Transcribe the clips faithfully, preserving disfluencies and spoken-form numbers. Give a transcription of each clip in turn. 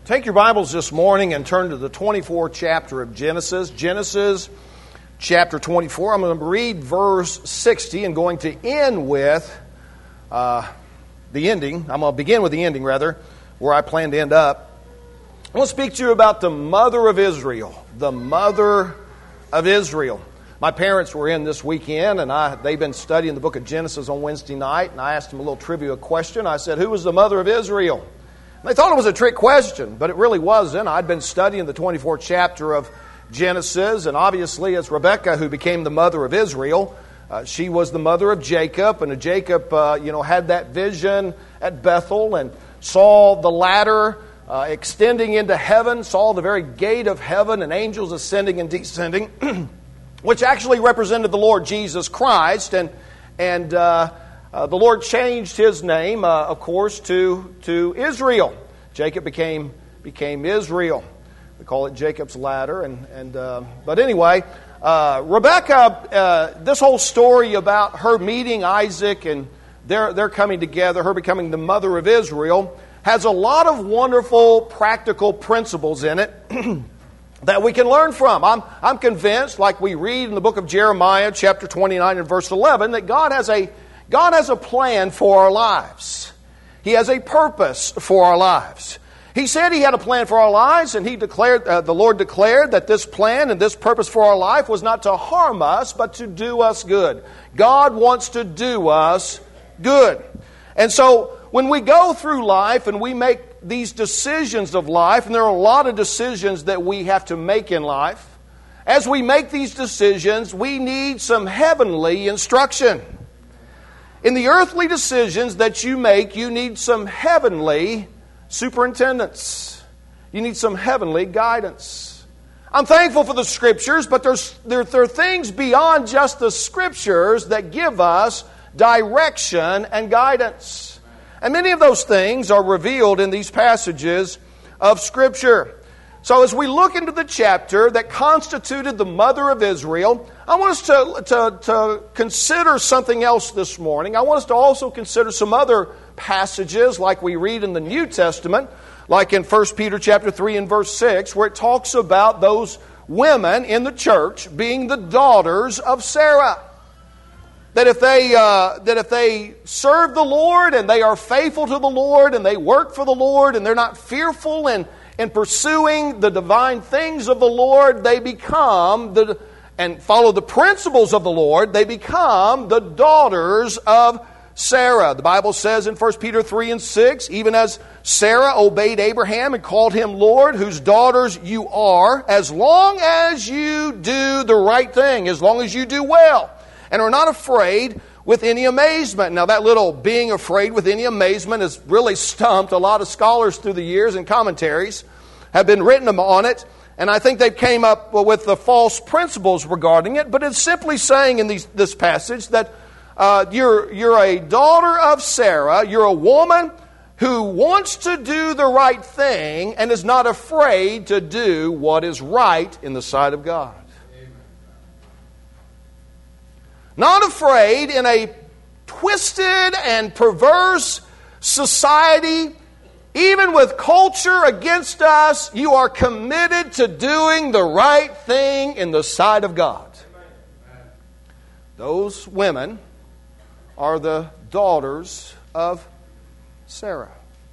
Take your Bibles this morning and turn to the twenty-fourth chapter of Genesis. Genesis chapter twenty-four. I'm going to read verse sixty and going to end with uh, the ending. I'm going to begin with the ending, rather, where I plan to end up. I want to speak to you about the mother of Israel. The mother of Israel. My parents were in this weekend, and I, they've been studying the book of Genesis on Wednesday night, and I asked them a little trivia question. I said, who was the mother of Israel? They thought it was a trick question, but it really wasn't. I'd been studying the twenty-fourth chapter of Genesis, and obviously it's Rebekah who became the mother of Israel. Uh, she was the mother of Jacob, and Jacob, uh, you know, had that vision at Bethel and saw the ladder uh, extending into heaven, saw the very gate of heaven and angels ascending and descending, which actually represented the Lord Jesus Christ, and and. Uh, Uh, the Lord changed his name, uh, of course, to, to Israel. Jacob became became Israel. We call it Jacob's ladder. And, and uh, But anyway, uh, Rebekah, uh, this whole story about her meeting Isaac and they're, they're coming together, her becoming the mother of Israel, has a lot of wonderful practical principles in it that we can learn from. I'm, I'm convinced, like we read in the book of Jeremiah, chapter twenty-nine and verse eleven, that God has a God has a plan for our lives. He has a purpose for our lives. He said He had a plan for our lives, and He declared, uh, the Lord declared that this plan and this purpose for our life was not to harm us, but to do us good. God wants to do us good. And so when we go through life and we make these decisions of life, and there are a lot of decisions that we have to make in life, as we make these decisions, we need some heavenly instruction. In the earthly decisions that you make, you need some heavenly superintendence. You need some heavenly guidance. I'm thankful for the Scriptures, but there's, there, there are things beyond just the Scriptures that give us direction and guidance. And many of those things are revealed in these passages of Scripture. So as we look into the chapter that constituted the mother of Israel, I want us to, to, to consider something else this morning. I want us to also consider some other passages like we read in the New Testament, like in First Peter chapter three and verse six, where it talks about those women in the church being the daughters of Sarah. That if they uh, that if they serve the Lord and they are faithful to the Lord and they work for the Lord and they're not fearful and in pursuing the divine things of the Lord, they become the and follow the principles of the Lord, they become the daughters of Sarah. The Bible says in First Peter three and six, even as Sarah obeyed Abraham and called him Lord, whose daughters you are, as long as you do the right thing, as long as you do well, and are not afraid with any amazement. Now that little being afraid with any amazement has really stumped a lot of scholars through the years, and commentaries have been written on it. And I think they came up with the false principles regarding it. But it's simply saying in these, this passage that uh, you're, you're a daughter of Sarah. You're a woman who wants to do the right thing and is not afraid to do what is right in the sight of God. Not afraid in a twisted and perverse society, even with culture against us, you are committed to doing the right thing in the sight of God. Those women are the daughters of Sarah.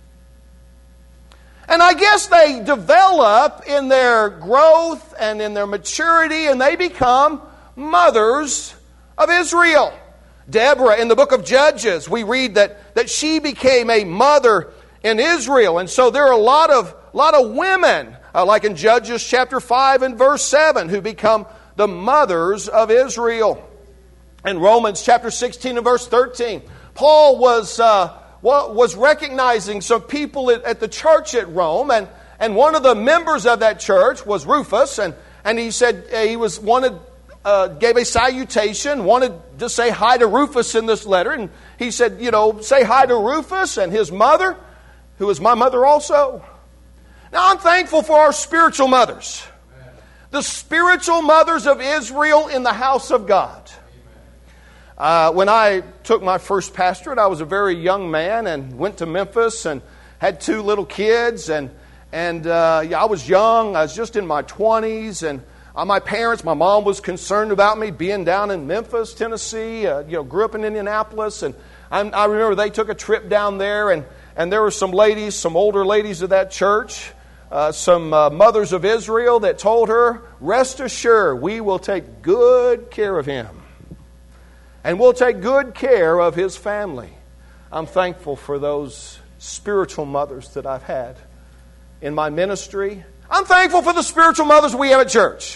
And I guess they develop in their growth and in their maturity, and they become mothers of Israel. Deborah, in the book of Judges, we read that, that she became a mother in Israel. And so there are a lot of, lot of women, uh, like in Judges chapter five and verse seven, who become the mothers of Israel. In Romans chapter sixteen and verse thirteen, Paul was, uh, was recognizing some people at, at the church at Rome, and, and one of the members of that church was Rufus, and, and he said he was wanted Uh, gave a salutation, wanted to say hi to Rufus in this letter. And he said, you know, say hi to Rufus and his mother, who is my mother also. Now, I'm thankful for our spiritual mothers. The spiritual mothers of Israel in the house of God. Uh, when I took my first pastorate, I was a very young man and went to Memphis and had two little kids. And And uh, yeah, I was young. I was just in my twenties. And uh, my parents, my mom was concerned about me being down in Memphis, Tennessee. Uh, you know, grew up in Indianapolis. And I, I remember they took a trip down there. And, and there were some ladies, some older ladies of that church, uh, some uh, mothers of Israel that told her, rest assured, we will take good care of him. And we'll take good care of his family. I'm thankful for those spiritual mothers that I've had in my ministry. I'm thankful for the spiritual mothers we have at church.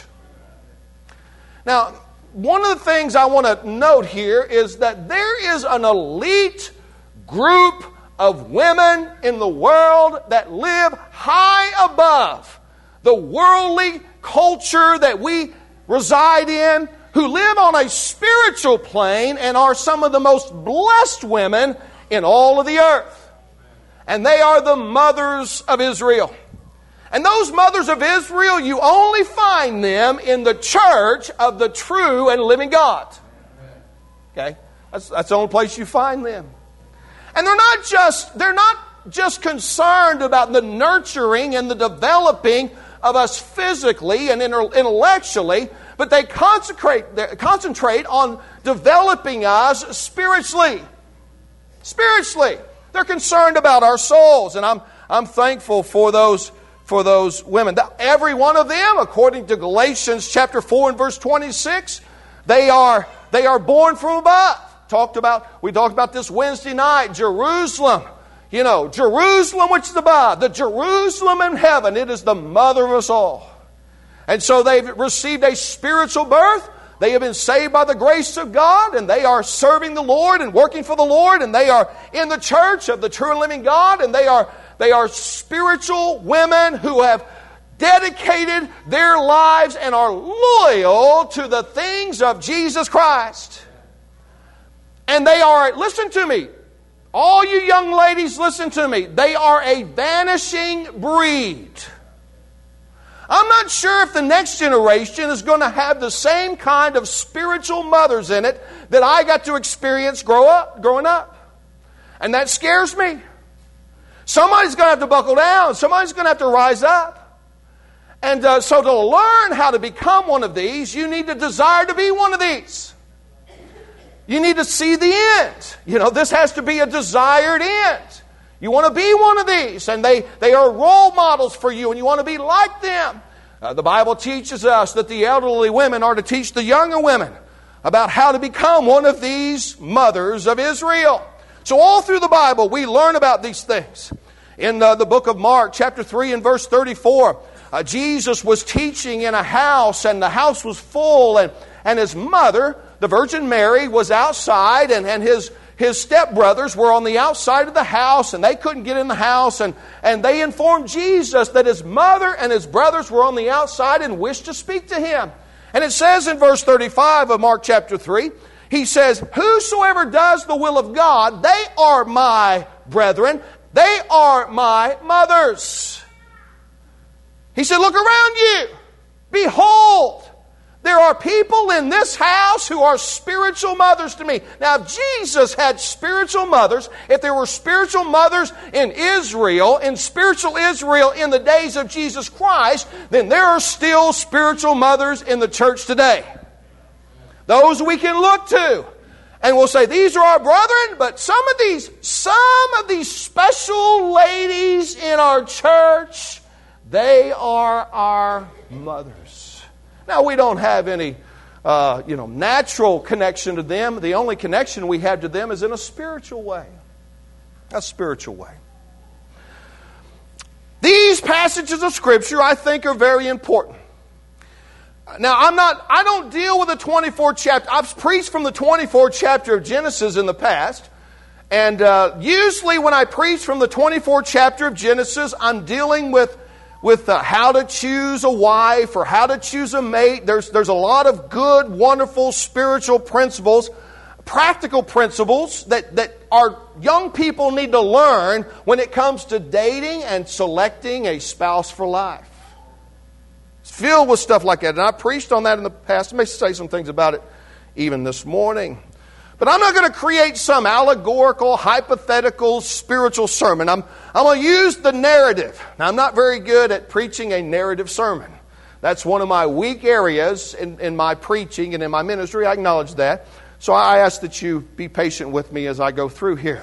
Now, one of the things I want to note here is that there is an elite group of women in the world that live high above the worldly culture that we reside in, who live on a spiritual plane and are some of the most blessed women in all of the earth. And they are the mothers of Israel. And those mothers of Israel, you only find them in the church of the true and living God. Okay? That's, that's the only place you find them. And they're not just, they're not just concerned about the nurturing and the developing of us physically and intellectually, but they concentrate, they concentrate on developing us spiritually. Spiritually. They're concerned about our souls. And I'm, I'm thankful for those, for those women. Every one of them, according to Galatians chapter four and verse twenty-six, they are, they are born from above. Talked about, we talked about this Wednesday night, Jerusalem. You know, Jerusalem which is above, the Jerusalem in heaven, it is the mother of us all. And so they've received a spiritual birth. They have been saved by the grace of God, and they are serving the Lord and working for the Lord, and they are in the church of the true and living God, and they are, they are spiritual women who have dedicated their lives and are loyal to the things of Jesus Christ. And they are, listen to me, all you young ladies, listen to me, they are a vanishing breed. I'm not sure if the next generation is going to have the same kind of spiritual mothers in it that I got to experience grow up, growing up. And that scares me. Somebody's going to have to buckle down. Somebody's going to have to rise up. And uh, so to learn how to become one of these, you need to desire to be one of these. You need to see the end. You know, this has to be a desired end. You want to be one of these, and they, they are role models for you, and you want to be like them. Uh, the Bible teaches us that the elderly women are to teach the younger women about how to become one of these mothers of Israel. So all through the Bible, we learn about these things. In uh, the book of Mark, chapter three and verse thirty-four, uh, Jesus was teaching in a house, and the house was full, and, and his mother, the Virgin Mary, was outside, and, and his His stepbrothers were on the outside of the house, and they couldn't get in the house. And, and they informed Jesus that his mother and his brothers were on the outside and wished to speak to him. And it says in verse thirty-five of Mark chapter three, he says, whosoever does the will of God, they are my brethren. They are my mothers. He said, look around you. Behold, there are people in this house who are spiritual mothers to me. Now, if Jesus had spiritual mothers, if there were spiritual mothers in Israel, in spiritual Israel in the days of Jesus Christ, then there are still spiritual mothers in the church today. Those we can look to. And we'll say, these are our brethren, but some of these, some of these special ladies in our church, they are our mothers. Now, we don't have any, uh, you know, natural connection to them. The only connection we have to them is in a spiritual way. A spiritual way. These passages of Scripture, I think, are very important. Now, I'm not, I don't deal with the twenty-fourth chapter. I've preached from the twenty-fourth chapter of Genesis in the past. And uh, usually when I preach from the twenty-fourth chapter of Genesis, I'm dealing with with uh, how to choose a wife or how to choose a mate. There's, there's a lot of good, wonderful spiritual principles, practical principles that, that our young people need to learn when it comes to dating and selecting a spouse for life. It's filled with stuff like that. And I preached on that in the past. I may say some things about it even this morning. But I'm not going to create some allegorical, hypothetical, spiritual sermon. I'm, I'm going to use the narrative. Now, I'm not very good at preaching a narrative sermon. That's one of my weak areas in, in my preaching and in my ministry. I acknowledge that. So I ask that you be patient with me as I go through here.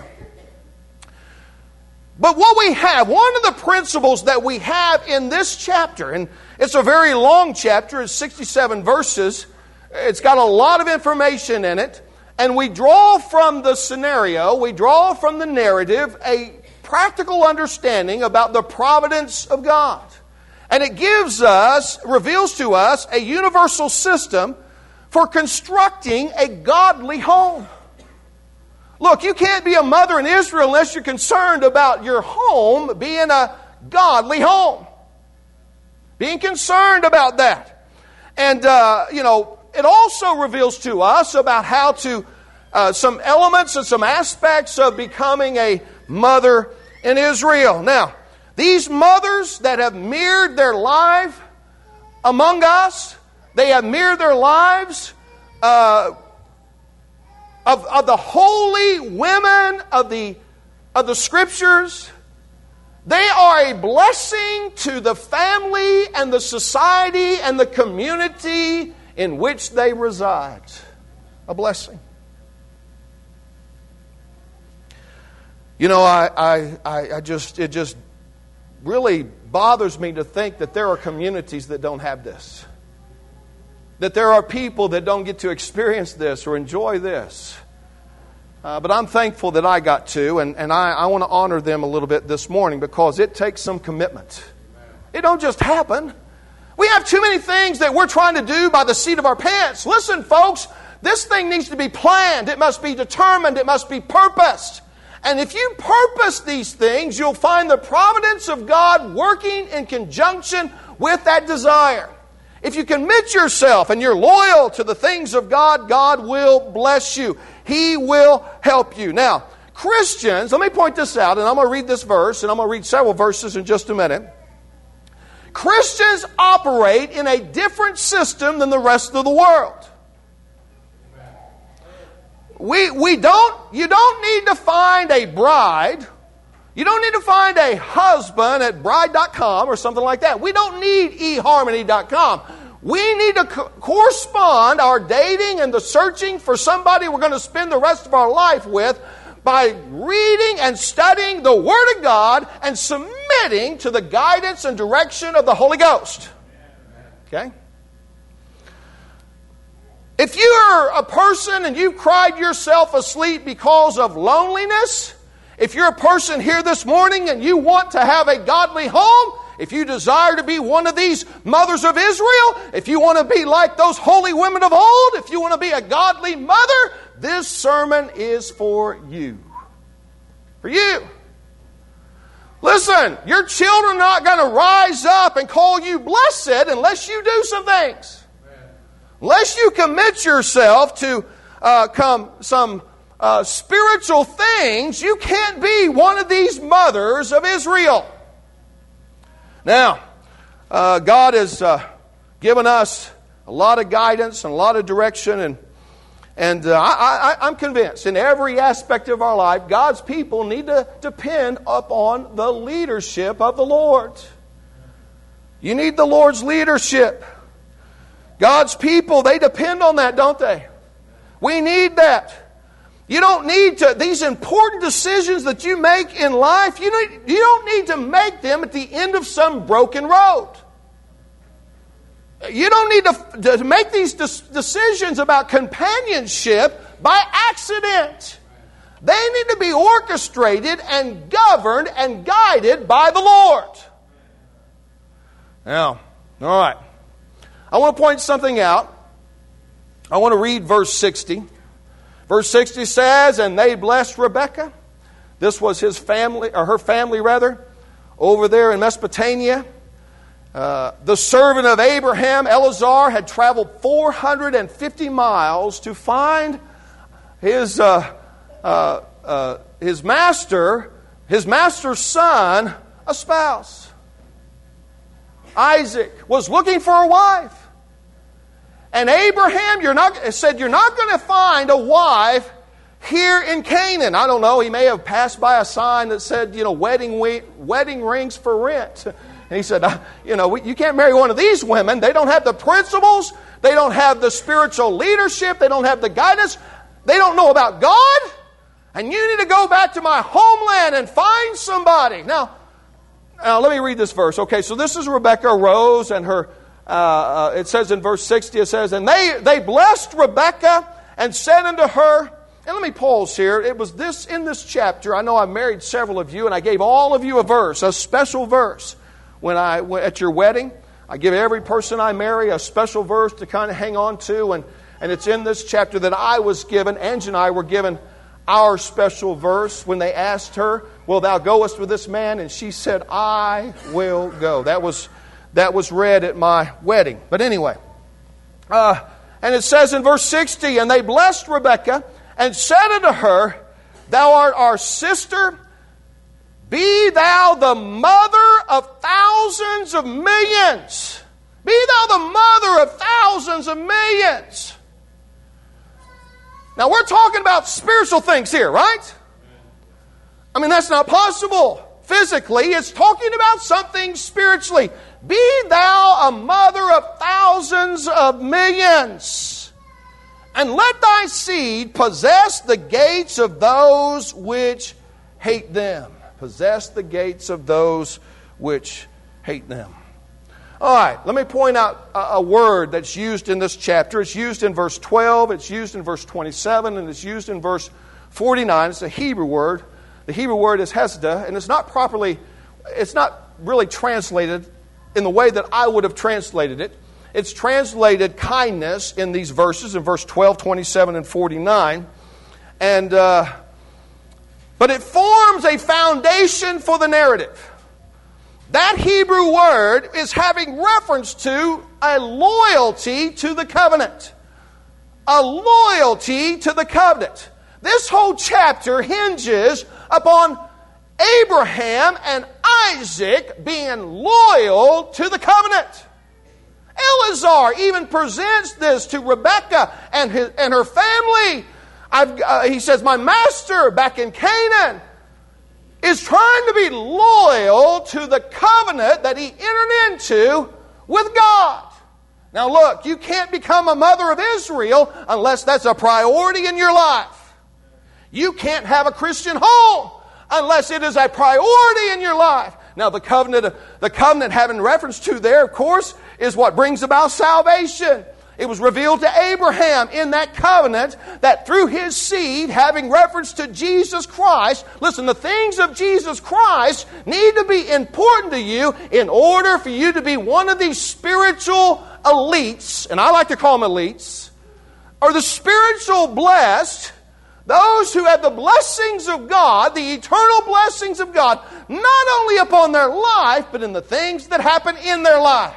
But what we have, one of the principles that we have in this chapter, and it's a very long chapter, it's sixty-seven verses. It's got a lot of information in it. And we draw from the scenario, we draw from the narrative, a practical understanding about the providence of God. And it gives us, reveals to us, a universal system for constructing a godly home. Look, you can't be a mother in Israel unless you're concerned about your home being a godly home. Being concerned about that. And, uh, you know, it also reveals to us about how to, uh, some elements and some aspects of becoming a mother in Israel. Now, these mothers that have mirrored their life among us, they have mirrored their lives uh, of, of the holy women of the, of the Scriptures. They are a blessing to the family and the society and the community in which they reside. A blessing. You know, I, I, I just it just really bothers me to think that there are communities that don't have this. That there are people that don't get to experience this or enjoy this. Uh, but I'm thankful that I got to, and, and I, I want to honor them a little bit this morning because it takes some commitment. It don't just happen. We have too many things that we're trying to do by the seat of our pants. Listen, folks, this thing needs to be planned. It must be determined. It must be purposed. And if you purpose these things, you'll find the providence of God working in conjunction with that desire. If you commit yourself and you're loyal to the things of God, God will bless you. He will help you. Now, Christians, let me point this out, and I'm going to read this verse, and I'm going to read several verses in just a minute. Christians operate in a different system than the rest of the world. We, we don't, you don't need to find a bride. You don't need to find a husband at bride dot com or something like that. We don't need e harmony dot com. We need to co- correspond our dating and the searching for somebody we're going to spend the rest of our life with by reading and studying the Word of God and submitting to the guidance and direction of the Holy Ghost. Okay? If you're a person and you've cried yourself asleep because of loneliness, if you're a person here this morning and you want to have a godly home, if you desire to be one of these mothers of Israel, if you want to be like those holy women of old, if you want to be a godly mother, this sermon is for you. For you. Listen, your children are not going to rise up and call you blessed unless you do some things. Unless you commit yourself to uh, come some uh, spiritual things, you can't be one of these mothers of Israel. Now, uh, God has uh, given us a lot of guidance and a lot of direction, and and uh, I, I, I'm convinced in every aspect of our life, God's people need to depend upon the leadership of the Lord. You need the Lord's leadership. God's people, they depend on that, don't they? We need that. You don't need to, these important decisions that you make in life, you don't, you don't need to make them at the end of some broken road. You don't need to, to make these decisions about companionship by accident. They need to be orchestrated and governed and guided by the Lord. Now, all right. I want to point something out. I want to read verse sixty. Verse sixty says, "And they blessed Rebekah." This was his family, or her family rather, over there in Mesopotamia. Uh, the servant of Abraham, Eleazar, had traveled four hundred fifty miles to find his uh, uh, uh, his master, his master's son, a spouse. Isaac was looking for a wife. And Abraham, you're not said you're not going to find a wife here in Canaan. I don't know, he may have passed by a sign that said, you know, wedding we- wedding rings for rent. And he said, you know, you can't marry one of these women. They don't have the principles. They don't have the spiritual leadership. They don't have the guidance. They don't know about God. And you need to go back to my homeland and find somebody. Now, now let me read this verse. Okay, so this is Rebekah arose and her, uh, uh, it says in verse sixty, it says, and they, they blessed Rebekah and said unto her, and let me pause here. It was this in this chapter. I know I married several of you and I gave all of you a verse, a special verse. When I at your wedding, I give every person I marry a special verse to kind of hang on to. And, and it's in this chapter that I was given, Angie and I were given our special verse when they asked her, will thou goest with this man? And she said, I will go. That was, that was read at my wedding. But anyway, uh, and it says in verse sixty, and they blessed Rebekah and said unto her, thou art our sister. Be thou the mother of thousands of millions. Be thou the mother of thousands of millions. Now we're talking about spiritual things here, right? I mean, that's not possible physically. It's talking about something spiritually. Be thou a mother of thousands of millions. And let thy seed possess the gates of those which hate them. Possess the gates of those which hate them. All right, let me point out a, a word that's used in this chapter. It's used in verse twelve, it's used in verse twenty-seven, and it's used in verse forty-nine. It's a Hebrew word. The Hebrew word is hesda, and it's not properly, it's not really translated in the way that I would have translated it. It's translated kindness in these verses, in verse twelve, twenty-seven, and forty-nine. And... Uh, But it forms a foundation for the narrative. That Hebrew word is having reference to a loyalty to the covenant. A loyalty to the covenant. This whole chapter hinges upon Abraham and Isaac being loyal to the covenant. Eleazar even presents this to Rebekah and, his, and her family. I've, uh, he says, my master back in Canaan is trying to be loyal to the covenant that he entered into with God. Now look, you can't become a mother of Israel unless that's a priority in your life. You can't have a Christian home unless it is a priority in your life. Now the covenant, the covenant having reference to there, of course, is what brings about salvation. It was revealed to Abraham in that covenant that through his seed, having reference to Jesus Christ, listen, the things of Jesus Christ need to be important to you in order for you to be one of these spiritual elites, and I like to call them elites, or the spiritual blessed, those who have the blessings of God, the eternal blessings of God, not only upon their life, but in the things that happen in their life.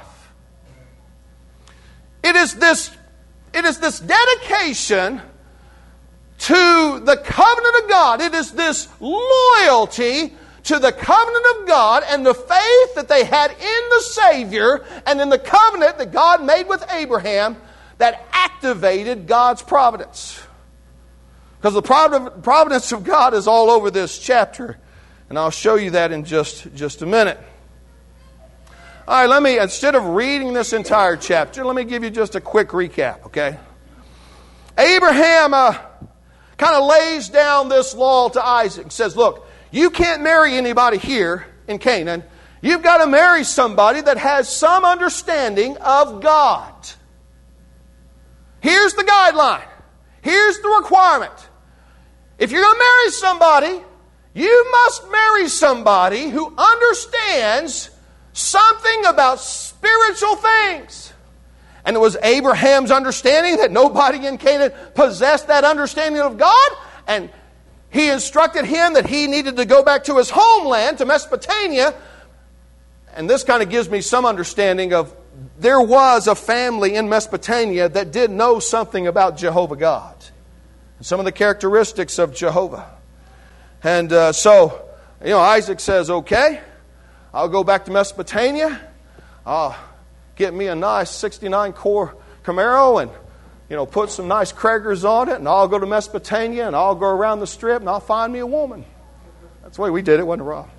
It is this, it is this dedication to the covenant of God. It is this loyalty to the covenant of God and the faith that they had in the Savior and in the covenant that God made with Abraham that activated God's providence. Because the providence of God is all over this chapter. And I'll show you that in just, just a minute. All right, let me, instead of reading this entire chapter, let me give you just a quick recap, okay? Abraham uh, kind of lays down this law to Isaac and says, look, you can't marry anybody here in Canaan. You've got to marry somebody that has some understanding of God. Here's the guideline. Here's the requirement. If you're going to marry somebody, you must marry somebody who understands something about spiritual things. And it was Abraham's understanding that nobody in Canaan possessed that understanding of God. And he instructed him that he needed to go back to his homeland, to Mesopotamia. And this kind of gives me some understanding of there was a family in Mesopotamia that did know something about Jehovah God. And some of the characteristics of Jehovah. And uh, so, you know, Isaac says, okay, I'll go back to Mesopotamia. I'll get me a nice sixty-nine core Camaro and you know, put some nice crackers on it, and I'll go to Mesopotamia, and I'll go around the strip, and I'll find me a woman. That's the way we did it, wasn't it, Rob?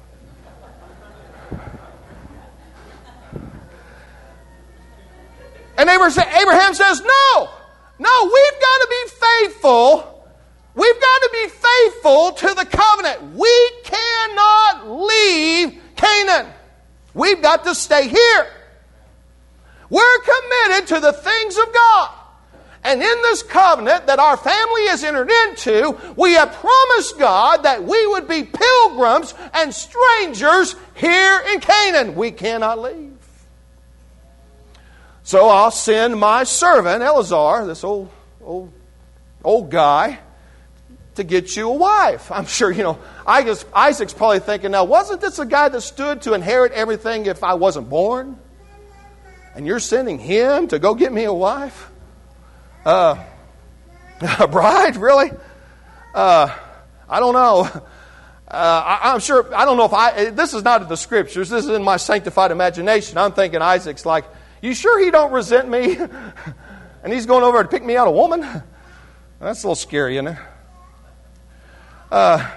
And Abraham says, no, no, we've got to be faithful. We've got to be faithful to the covenant. We cannot leave Canaan. We've got to stay here. We're committed to the things of God. And in this covenant that our family has entered into, we have promised God that we would be pilgrims and strangers here in Canaan. We cannot leave. So I'll send my servant, Eleazar, this old, old, old guy, to get you a wife. I'm sure, you know, I guess Isaac's probably thinking, now, wasn't this a guy that stood to inherit everything if I wasn't born? And you're sending him to go get me a wife? Uh, a bride, really? Uh, I don't know. Uh, I, I'm sure, I don't know if I, this is not in the scriptures, this is in my sanctified imagination. I'm thinking Isaac's like, you sure he don't resent me? And he's going over to pick me out a woman? That's a little scary, isn't it? Uh,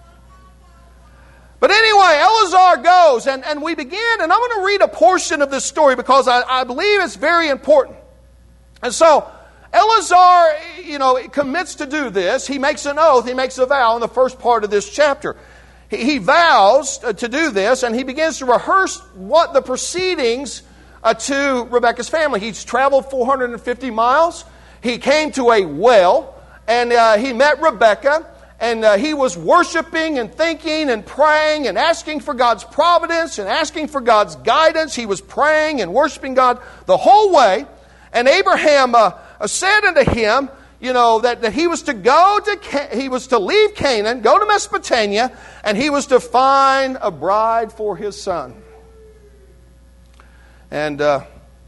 but anyway, Eleazar goes, and, and we begin, and I'm going to read a portion of this story because I, I believe it's very important. And so, Eleazar, you know, commits to do this. He makes an oath, he makes a vow in the first part of this chapter. He, he vows to do this, and he begins to rehearse what the proceedings uh, to Rebekah's family. He's traveled four hundred fifty miles. He came to a well, and uh, he met Rebekah. And uh, he was worshiping and thinking and praying and asking for God's providence and asking for God's guidance. He was praying and worshiping God the whole way. And Abraham uh, said unto him, you know, that, that he was to go to Ca- he was to leave Canaan, go to Mesopotamia, and he was to find a bride for his son. And uh,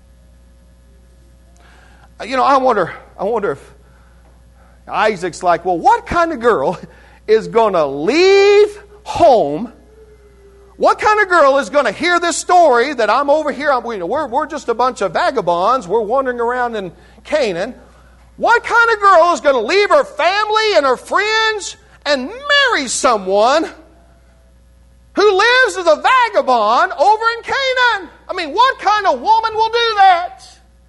you know, I wonder, I wonder if Isaac's like, well, what kind of girl is going to leave home? What kind of girl is going to hear this story that I'm over here? I'm, you know, we're, we're just a bunch of vagabonds. We're wandering around in Canaan. What kind of girl is going to leave her family and her friends and marry someone who lives as a vagabond over in Canaan? I mean, what kind of woman will do that?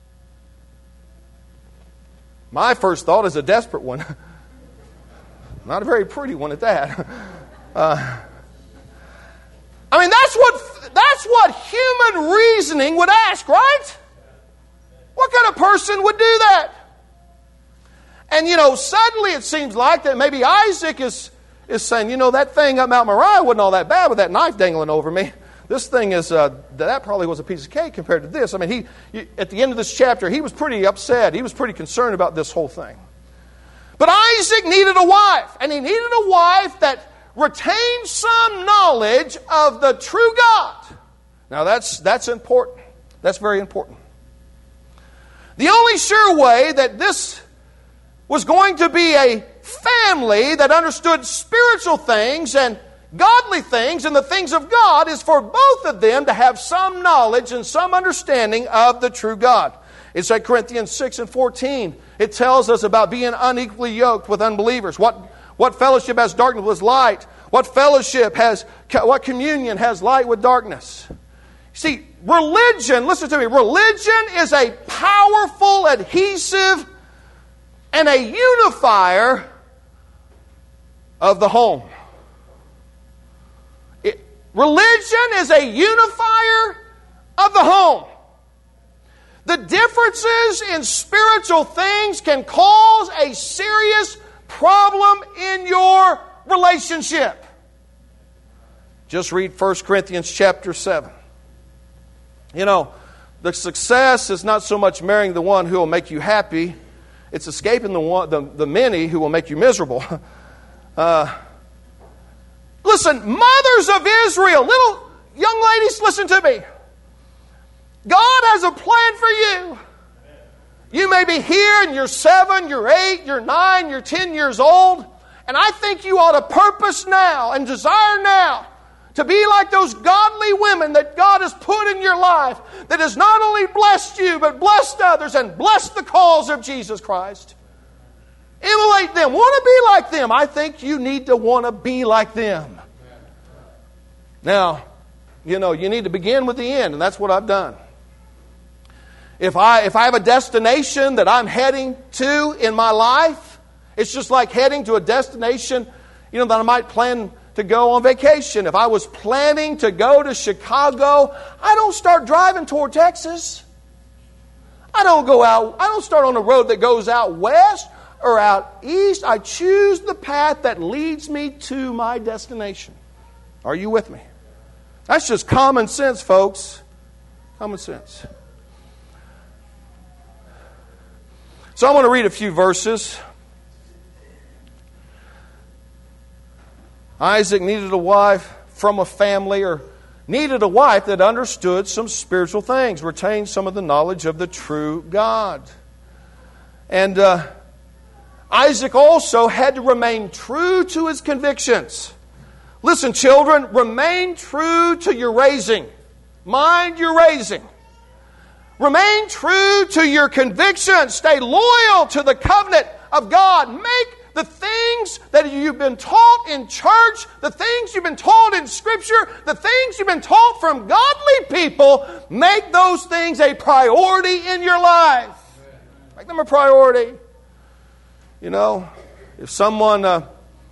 My first thought is a desperate one. Not a very pretty one at that. Uh, I mean, that's what that's what human reasoning would ask, right? What kind of person would do that? And, you know, suddenly it seems like that maybe Isaac is, is saying, you know, that thing up Mount Moriah wasn't all that bad with that knife dangling over me. This thing is, uh, that probably was a piece of cake compared to this. I mean, he, he at the end of this chapter, he was pretty upset. He was pretty concerned about this whole thing. But Isaac needed a wife, and he needed a wife that retained some knowledge of the true God. Now, that's, that's important. That's very important. The only sure way that this was going to be a family that understood spiritual things and godly things and the things of God is for both of them to have some knowledge and some understanding of the true God. In Second Corinthians six and fourteen, it tells us about being unequally yoked with unbelievers. What, what fellowship has darkness with light? What fellowship has, what communion has light with darkness? See, religion, listen to me, religion is a powerful adhesive and a unifier of the home. Religion is a unifier of the home. The differences in spiritual things can cause a serious problem in your relationship. Just read First Corinthians chapter seven. You know, the success is not so much marrying the one who will make you happy. It's escaping the, one, the, the many who will make you miserable. Uh Listen, mothers of Israel, little young ladies, listen to me. God has a plan for you. You may be here and you're seven, you're eight, you're nine, you're ten years old. And I think you ought to purpose now and desire now To be like those godly women that God has put in your life, that has not only blessed you, but blessed others and blessed the cause of Jesus Christ. Emulate them. Want to be like them. I think you need to want to be like them. Now, you know, you need to begin with the end, and that's what I've done. If I if I have a destination that I'm heading to in my life, it's just like heading to a destination, you know, that I might plan to go on vacation. If I was planning to go to Chicago, I don't start driving toward Texas. I don't go out, I don't start on a road that goes out west or out east. I choose the path that leads me to my destination. Are you with me? That's just common sense, folks. Common sense. So I want to read a few verses. Isaac needed a wife from a family, or needed a wife that understood some spiritual things, retained some of the knowledge of the true God. And uh, Isaac also had to remain true to his convictions. Listen, children, remain true to your raising. Mind your raising. Remain true to your convictions. Stay loyal to the covenant of God. Make the things that you've been taught in church, the things you've been taught in Scripture, the things you've been taught from godly people, make those things a priority in your life. Make them a priority. You know, if someone uh,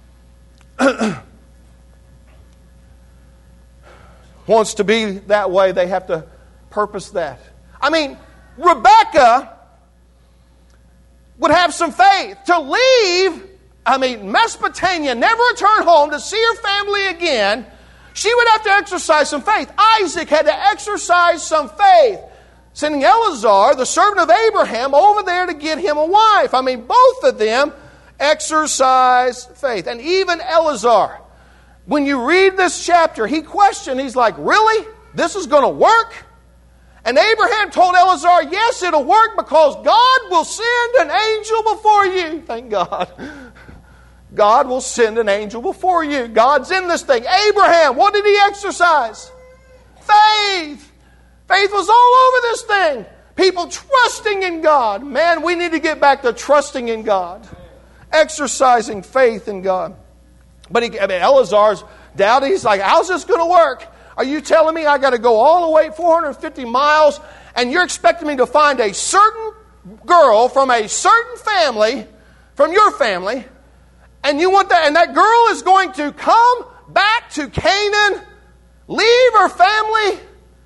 wants to be that way, they have to purpose that. I mean, Rebecca would have some faith to leave, I mean, Mesopotamia, never return home to see her family again. She would have to exercise some faith. Isaac had to exercise some faith, sending Eleazar, the servant of Abraham, over there to get him a wife. I mean, both of them exercised faith. And even Eleazar, when you read this chapter, he questioned, he's like, really? This is going to work? And Abraham told Eleazar, yes, it'll work because God will send an angel before you. Thank God. God will send an angel before you. God's in this thing. Abraham, what did he exercise? Faith. Faith was all over this thing. People trusting in God. Man, we need to get back to trusting in God. Exercising faith in God. But he, I mean, Eleazar's doubting. He's like, how's this going to work? Are you telling me I got to go all the way four hundred fifty miles and you're expecting me to find a certain girl from a certain family, from your family, and you want that, and that girl is going to come back to Canaan, leave her family,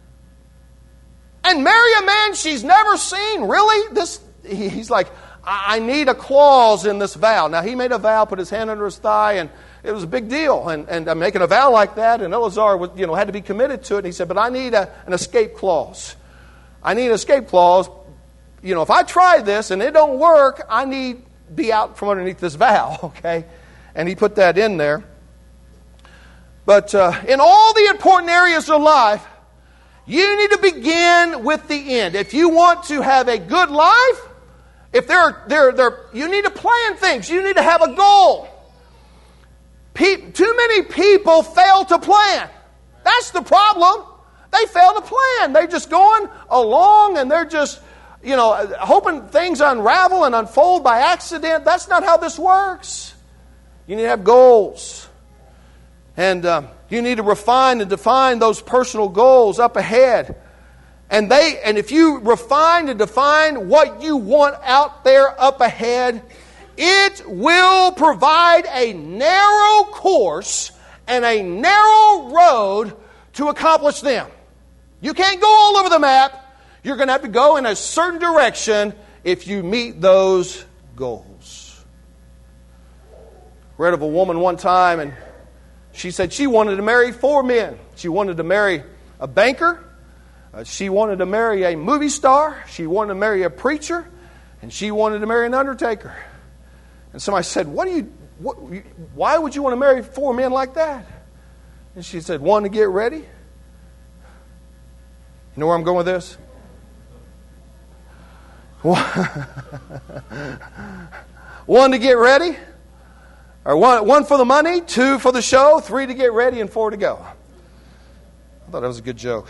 and marry a man she's never seen? Really? This, he's like, I need a clause in this vow. Now, he made a vow, put his hand under his thigh, and it was a big deal. And, and I'm making a vow like that, and Eleazar was, you know, had to be committed to it. And he said, but I need a, an escape clause. I need an escape clause. You know, if I try this and it don't work, I need to be out from underneath this vow, okay? And he put that in there. But uh, in all the important areas of life, you need to begin with the end. If you want to have a good life, if there, there, there, you need to plan things. You need to have a goal. Pe- too many people fail to plan. That's the problem. They fail to plan. They're just going along and they're just, you know, hoping things unravel and unfold by accident. That's not how this works. You need to have goals. And uh, you need to refine and define those personal goals up ahead. And they, and if you refine and define what you want out there up ahead, it will provide a narrow course and a narrow road to accomplish them. You can't go all over the map. You're going to have to go in a certain direction if you meet those goals. Read of a woman one time, and she said she wanted to marry four men. She wanted to marry a banker. Uh, she wanted to marry a movie star. She wanted to marry a preacher. And she wanted to marry an undertaker. And somebody said, "What do you? What, why would you want to marry four men like that?" And she said, "One, to get ready." You know where I'm going with this? One, to get ready. Or one, one for the money, two for the show, three to get ready, and four to go. I thought that was a good joke.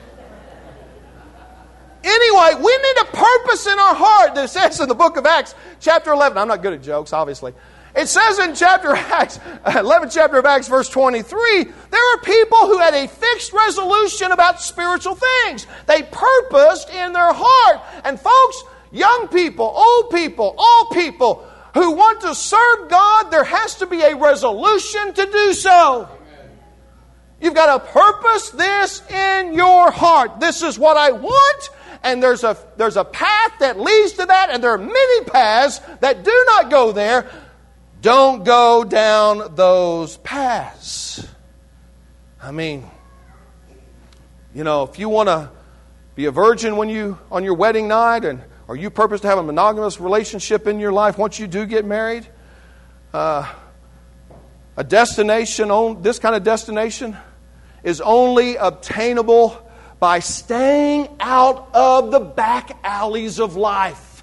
Anyway, we need a purpose in our heart. It says in the book of Acts, chapter eleven. I'm not good at jokes, obviously. It says in chapter Acts, eleventh chapter of Acts, verse twenty-three, there are people who had a fixed resolution about spiritual things. They purposed in their heart. And folks, young people, old people, all people who want to serve God, there has to be a resolution to do so. You've got to purpose this in your heart. This is what I want. And there's a, there's a path that leads to that, and there are many paths that do not go there. Don't go down those paths. I mean, you know, if you want to be a virgin when you on your wedding night, and or you purpose to have a monogamous relationship in your life once you do get married, uh, a destination, on this kind of destination, is only obtainable by staying out of the back alleys of life.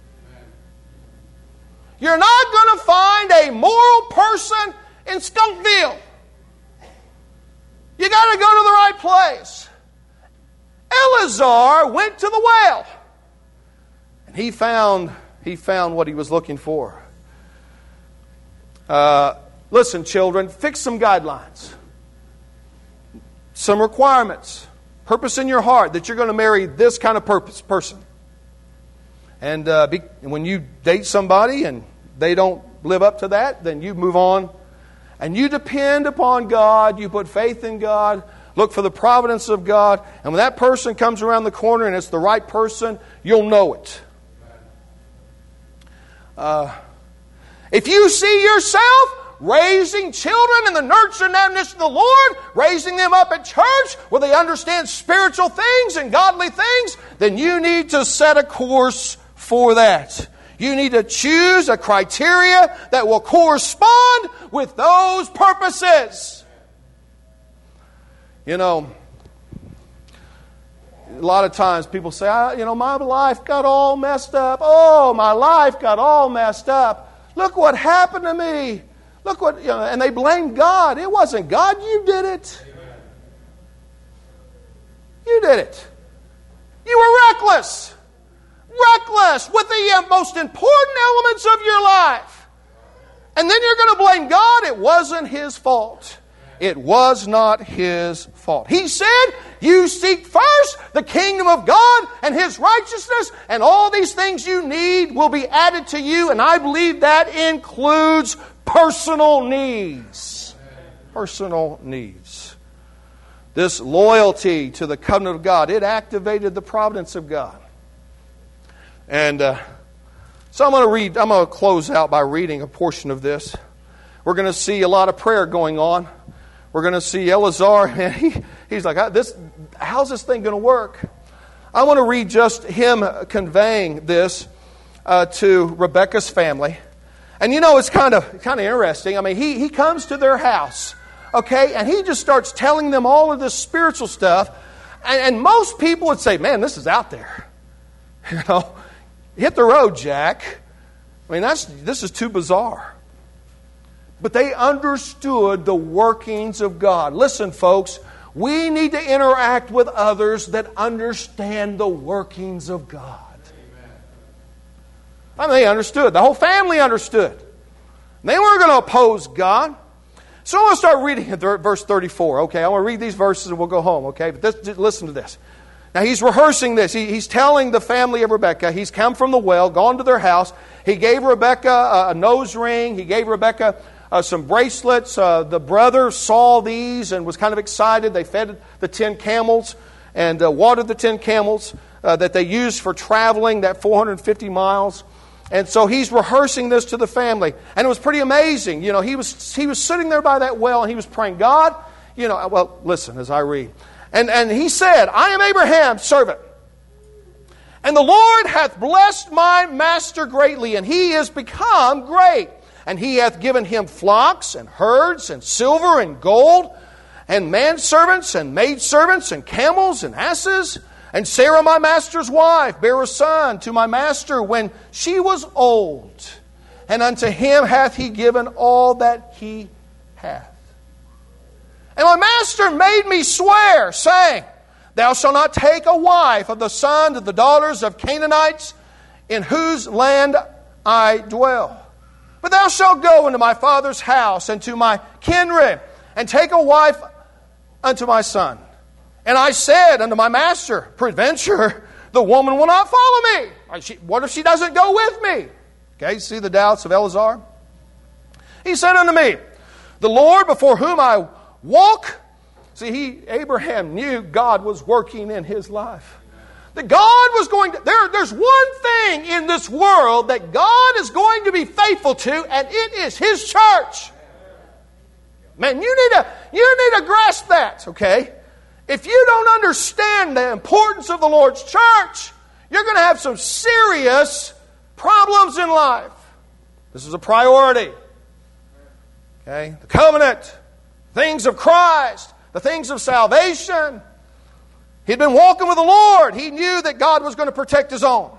You're not going to find a moral person in Skunkville. You got to go to the right place. Eleazar went to the well, and he found he found what he was looking for. Uh, listen, children, fix some guidelines, some requirements. Purpose in your heart that you're going to marry this kind of purpose person. And uh, be, when you date somebody and they don't live up to that, then you move on. And you depend upon God. You put faith in God. Look for the providence of God. And when that person comes around the corner and it's the right person, you'll know it. Uh, if you see yourself raising children in the nurture and admonition of the Lord, raising them up at church where they understand spiritual things and godly things, then you need to set a course for that. You need to choose a criteria that will correspond with those purposes. You know, a lot of times people say, I, you know, my life got all messed up. Oh, my life got all messed up. Look what happened to me. Look what, you know, and they blame God. It wasn't God. You did it. Amen. You did it. You were reckless. Reckless with the most important elements of your life. And then you're going to blame God. It wasn't His fault. It was not His fault. He said, you seek first the kingdom of God and His righteousness, and all these things you need will be added to you. And I believe that includes personal needs. Personal needs. This loyalty to the covenant of God, it activated the providence of God. And uh, so I'm going to read, I'm going to close out by reading a portion of this. We're going to see a lot of prayer going on. We're going to see Eleazar, and he, he's like, this, how's this thing going to work? I want to read just him conveying this uh, to Rebekah's family. And you know, it's kind of kind of interesting. I mean, he, he comes to their house, okay, and he just starts telling them all of this spiritual stuff. And, and most people would say, man, this is out there. You know, hit the road, Jack. I mean, that's this is too bizarre. But they understood the workings of God. Listen, folks, we need to interact with others that understand the workings of God. I mean, they understood. The whole family understood. They weren't going to oppose God. So I'm going to start reading at verse thirty-four. Okay, I want to read these verses and we'll go home. Okay, but this, just listen to this. Now he's rehearsing this. He, he's telling the family of Rebekah. He's come from the well, gone to their house. He gave Rebekah a, a nose ring. He gave Rebekah uh, some bracelets. Uh, the brother saw these and was kind of excited. They fed the ten camels and uh, watered the ten camels uh, that they used for traveling that four hundred fifty miles. And so he's rehearsing this to the family. And it was pretty amazing. You know, he was he was sitting there by that well and he was praying, God, you know, well, listen as I read. And, and he said, I am Abraham's servant. And the Lord hath blessed my master greatly, and he is become great. And he hath given him flocks and herds and silver and gold and manservants and maidservants and camels and asses. And Sarah, my master's wife, bare a son to my master when she was old. And unto him hath he given all that he hath. And my master made me swear, saying, Thou shalt not take a wife of the sons of the daughters of Canaanites, in whose land I dwell. But thou shalt go into my father's house and to my kindred, and take a wife unto my son. And I said unto my master, Peradventure, the woman will not follow me. What if she doesn't go with me? Okay, see the doubts of Eleazar? He said unto me, The Lord before whom I walk. See, he Abraham knew God was working in his life. That God was going to... There, there's one thing in this world that God is going to be faithful to, and it is His church. Man, you need to, you need to grasp that, okay? If you don't understand the importance of the Lord's church, you're going to have some serious problems in life. This is a priority. Okay? The covenant, things of Christ, the things of salvation. He'd been walking with the Lord. He knew that God was going to protect His own.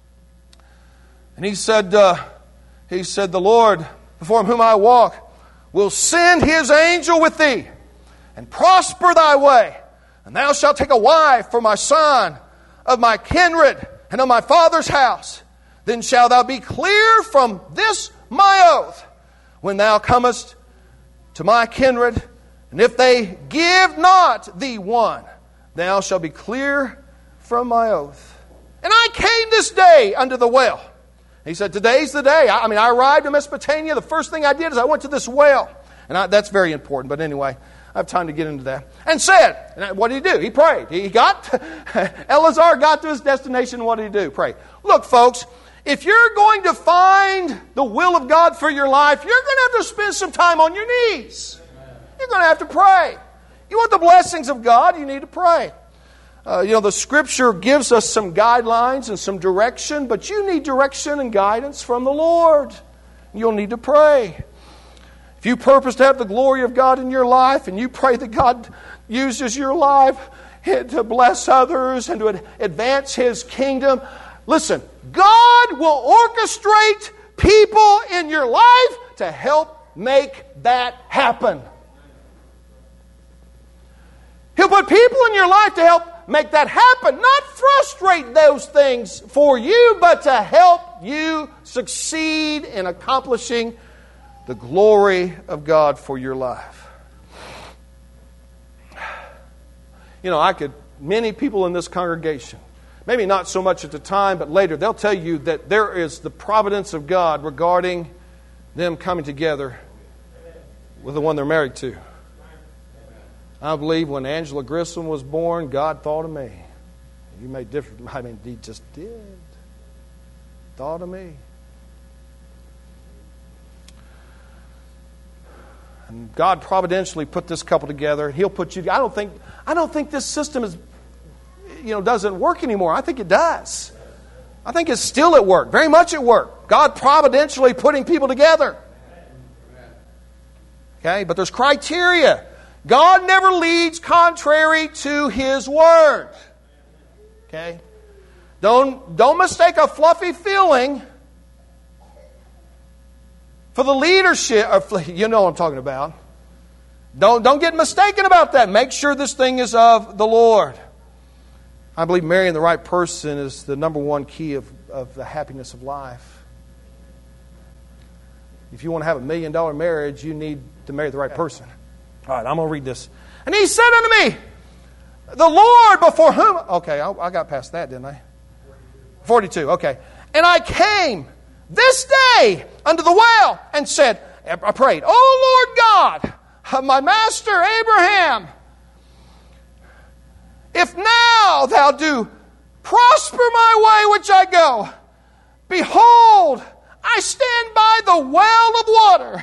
And he said, uh, he said, the Lord before whom I walk will send His angel with thee and prosper thy way. And thou shalt take a wife for my son of my kindred and of my father's house. Then shalt thou be clear from this my oath when thou comest to my kindred. And if they give not thee one, thou shalt be clear from my oath. And I came this day unto the well. He said, today's the day. I, I mean, I arrived in Mesopotamia. The first thing I did is I went to this well. And I, that's very important. But anyway, I have time to get into that. And said, and what did he do? He prayed. He got, Eleazar got to his destination. What did he do? Pray. Look, folks, if you're going to find the will of God for your life, you're going to have to spend some time on your knees. You're going to have to pray. You want the blessings of God, you need to pray. Uh, you know, the Scripture gives us some guidelines and some direction, but you need direction and guidance from the Lord. You'll need to pray. If you purpose to have the glory of God in your life, and you pray that God uses your life to bless others and to advance His kingdom, listen, God will orchestrate people in your life to help make that happen. He'll put people in your life to help make that happen. Not frustrate those things for you, but to help you succeed in accomplishing the glory of God for your life. You know, I could, many people in this congregation, maybe not so much at the time, but later, they'll tell you that there is the providence of God regarding them coming together with the one they're married to. I believe when Angela Grissom was born, God thought of me. You may differ. I mean, He just did. Thought of me. And God providentially put this couple together. He'll put you. I don't think. I don't think this system is, you know, doesn't work anymore. I think it does. I think it's still at work. Very much at work. God providentially putting people together. Okay, but there's criteria. God never leads contrary to His Word. Okay? Don't, don't mistake a fluffy feeling for the leadership. Or, you know what I'm talking about. Don't, don't get mistaken about that. Make sure this thing is of the Lord. I believe marrying the right person is the number one key of, of the happiness of life. If you want to have a million dollar marriage, you need to marry the right person. All right, I'm going to read this. And he said unto me, the Lord before whom... Okay, I, I got past that, didn't I? forty-two, okay. And I came this day unto the well and said, I prayed, O Lord God of my master Abraham, if now thou do prosper my way which I go, behold, I stand by the well of water.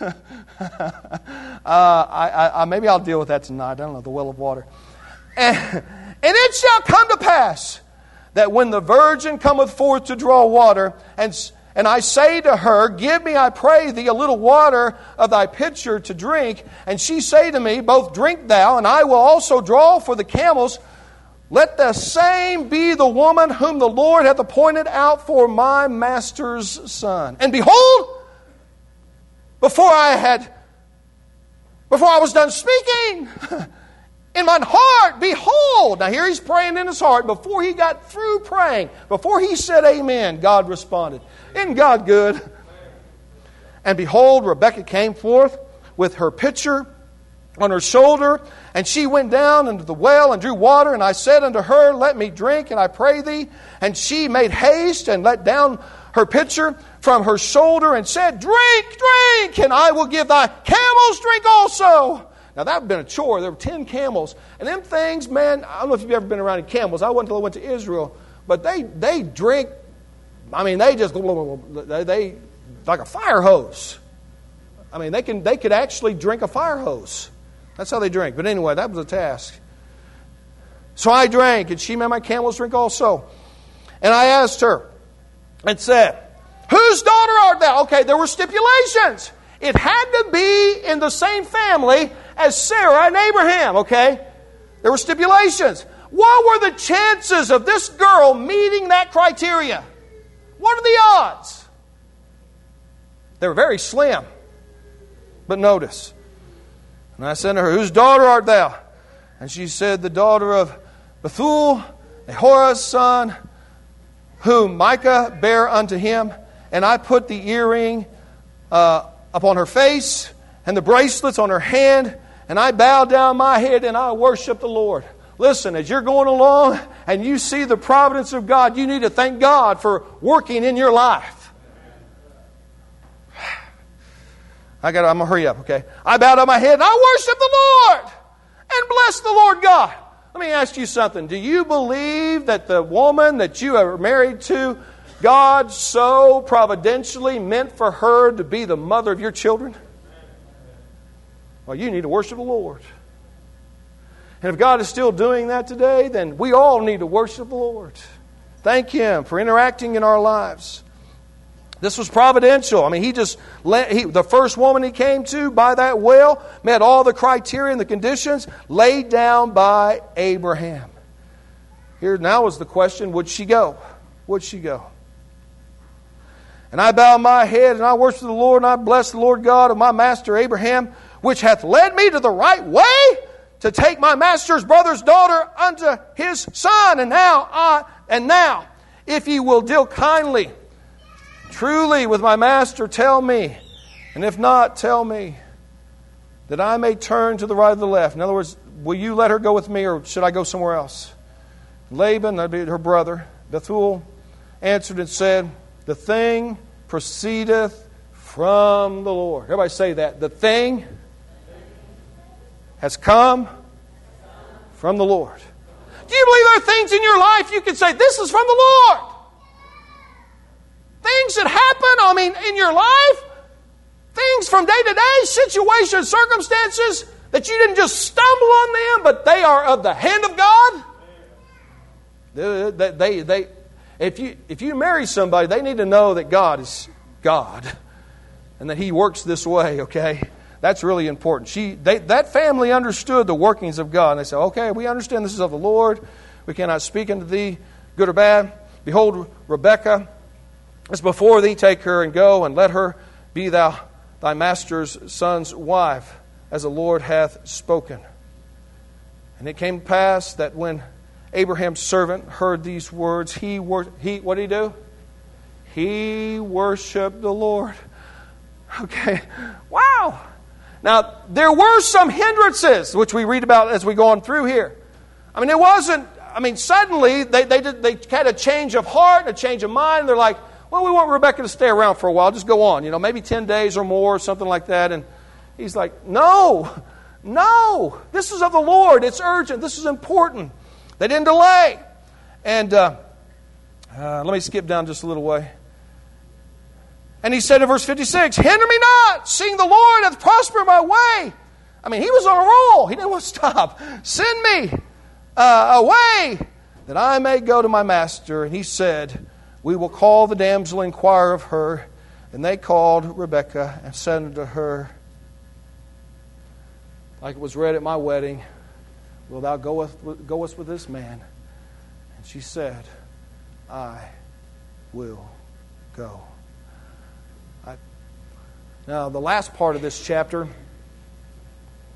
uh, I, I, maybe I'll deal with that tonight. I don't know, the well of water. And, and it shall come to pass that when the virgin cometh forth to draw water, and, and I say to her, give me, I pray thee, a little water of thy pitcher to drink, and she say to me, both drink thou, and I will also draw for the camels. Let the same be the woman whom the Lord hath appointed out for my master's son. And behold, Before I had, before I was done speaking, in mine heart, behold. Now here he's praying in his heart. Before he got through praying, before he said amen, God responded. Isn't God good? And behold, Rebekah came forth with her pitcher on her shoulder, and she went down into the well and drew water. And I said unto her, let me drink, and I pray thee. And she made haste and let down her pitcher from her shoulder and said, drink, drink, and I will give thy camels drink also. Now that would have been a chore. There were ten camels. And them things, man, I don't know if you've ever been around in camels. I went until I went to Israel. But they they drink, I mean, they just, they, they like a fire hose. I mean, they can they could actually drink a fire hose. That's how they drink. But anyway, that was a task. So I drank, and she made my camels drink also. And I asked her and said, whose daughter art thou? Okay, there were stipulations. It had to be in the same family as Sarah and Abraham, okay? There were stipulations. What were the chances of this girl meeting that criteria? What are the odds? They were very slim. But notice, and I said to her, whose daughter art thou? And she said, the daughter of Bethuel, Ahorah's son, whom Micah bare unto him. And I put the earring uh, upon her face and the bracelets on her hand, and I bowed down my head and I worshiped the Lord. Listen, as you're going along and you see the providence of God, you need to thank God for working in your life. I got. I'm gonna hurry up, okay? I bowed down my head and I worshiped the Lord and blessed the Lord God. Let me ask you something. Do you believe that the woman that you are married to, God so providentially meant for her to be the mother of your children? Well, you need to worship the Lord. And if God is still doing that today, then we all need to worship the Lord. Thank Him for interacting in our lives. This was providential. I mean, he just let, he, the first woman he came to by that well met all the criteria and the conditions laid down by Abraham. Here now is the question, would she go? Would she go? And I bowed my head, and I worshiped the Lord, and I blessed the Lord God of my master Abraham, which hath led me to the right way to take my master's brother's daughter unto his son. And now, I, and now, if ye will deal kindly, truly with my master, tell me, and if not, tell me, that I may turn to the right or the left. In other words, will you let her go with me, or should I go somewhere else? Laban, that'd be her brother, Bethuel, answered and said, the thing proceedeth from the Lord. Everybody say that. The thing has come from the Lord. Do you believe there are things in your life you can say, this is from the Lord? Things that happen, I mean, in your life, things from day to day, situations, circumstances, that you didn't just stumble on them, but they are of the hand of God. They, they, they, they If you if you marry somebody, they need to know that God is God and that He works this way, okay? That's really important. She they, that family understood the workings of God. And they said, okay, we understand this is of the Lord. We cannot speak unto thee, good or bad. Behold, Rebekah is before thee. Take her and go, and let her be thou thy master's son's wife, as the Lord hath spoken. And it came to pass that when Abraham's servant heard these words, he, wor- he what did he do? He worshiped the Lord. Okay, wow. Now, there were some hindrances, which we read about as we go on through here. I mean, it wasn't, I mean, suddenly they, they, did, they had a change of heart, a change of mind. They're like, well, we want Rebekah to stay around for a while. Just go on, you know, maybe ten days or more, something like that. And he's like, no, no, this is of the Lord. It's urgent. This is important. They didn't delay. And uh, uh, let me skip down just a little way. And he said in verse fifty-six, hinder me not, seeing the Lord hath prospered my way. I mean, he was on a roll. He didn't want to stop. Send me uh, away that I may go to my master. And he said, we will call the damsel and inquire of her. And they called Rebekah and said unto her, like it was read at my wedding, wilt thou goeth, goest with this man? And she said, I will go. I, now, the last part of this chapter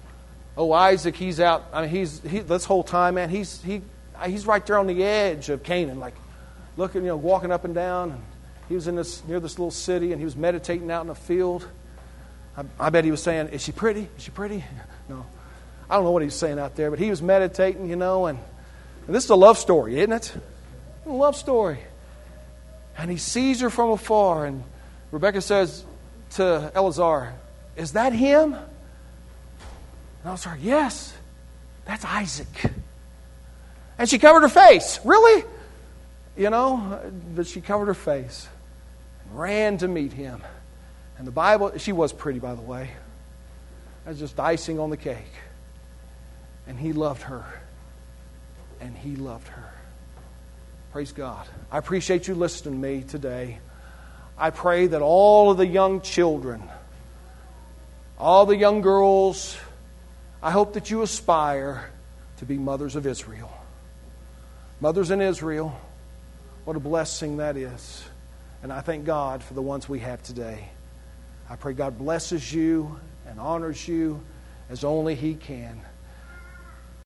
Oh, Isaac, he's out. I mean, he's he, this whole time, man. He's he he's right there on the edge of Canaan, like looking, you know, walking up and down. And he was in this near this little city, and he was meditating out in a field. I, I bet he was saying, "Is she pretty? Is she pretty?" No, I don't know what he was saying out there, but he was meditating, you know. And, and this is a love story, isn't it? A love story. And he sees her from afar, and Rebekah says to Elazar, "Is that him?" And Elazar, "Yes, that's Isaac." And she covered her face. Really? You know, but she covered her face and ran to meet him. And the Bible, she was pretty, by the way. That's just icing on the cake. And he loved her. And he loved her. Praise God. I appreciate you listening to me today. I pray that all of the young children, all the young girls, I hope that you aspire to be mothers of Israel. Mothers in Israel, what a blessing that is. And I thank God for the ones we have today. I pray God blesses you and honors you as only He can.